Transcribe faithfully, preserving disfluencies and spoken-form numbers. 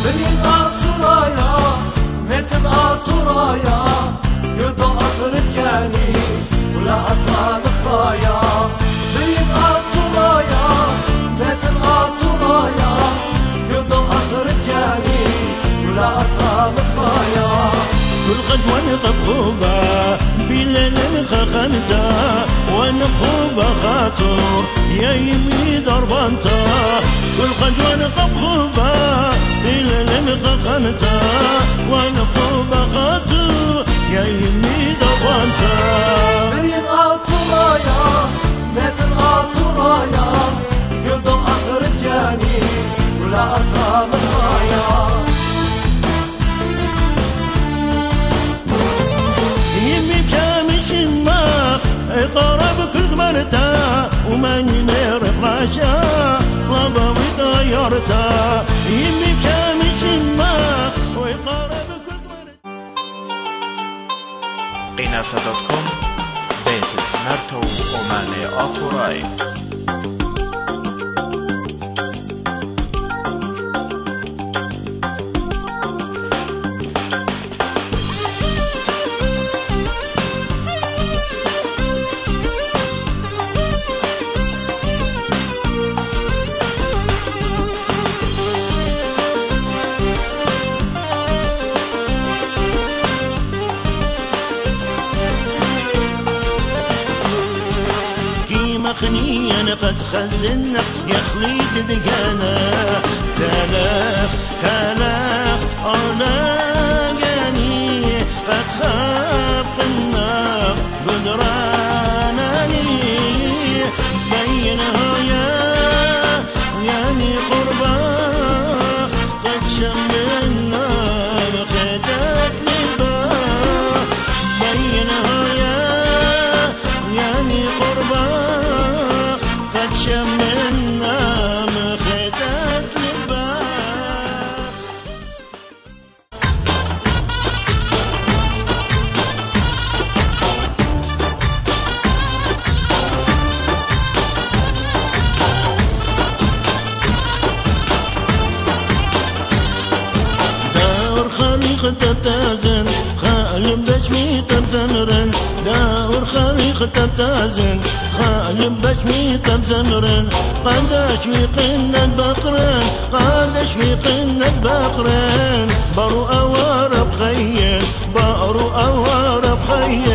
بریم آتورaya متن آتورaya گدو آترک یعنی ولا أطلع مخرايا بریم آتورaya متن آتورaya گدو آترک یعنی ولا أطلع مخرايا كل قد ونقب خوبة بليل خخنتا ونخوبة خاطر يا يمي ضربانتا كل قد ونقب خوبة بليل خخنتا ونخوبة خاطر يا يمي ضربانتا بریم آتورaya متن آتورaya گدو آترک یعنی ولا أطلع مخرايا قرب كل زمرتا وماني نير فراشا طلبوي طيارتا يمي بشامي شماخ ويقرب كل زمرتا قناصة دوت كوم بيت الزمرتو وماني آتوراي مخنيا قد خزنا يا خليت دقانا تلاخ تلاخ أنا جاني قد خاب النار قدرانني بينها يا يعني قرباخ قد شملنا بخدات لباخ بينها يا يعني قرباخ شمنا مخدات لباخ داور خليق تبتازن خالم بشمي تبزمرن داور خليق تبتازن خالم بشمي تبزمرن قادش ويقن بقرن قادش ويقن بقرن بارو أوار بخيل بارو أوار بخيل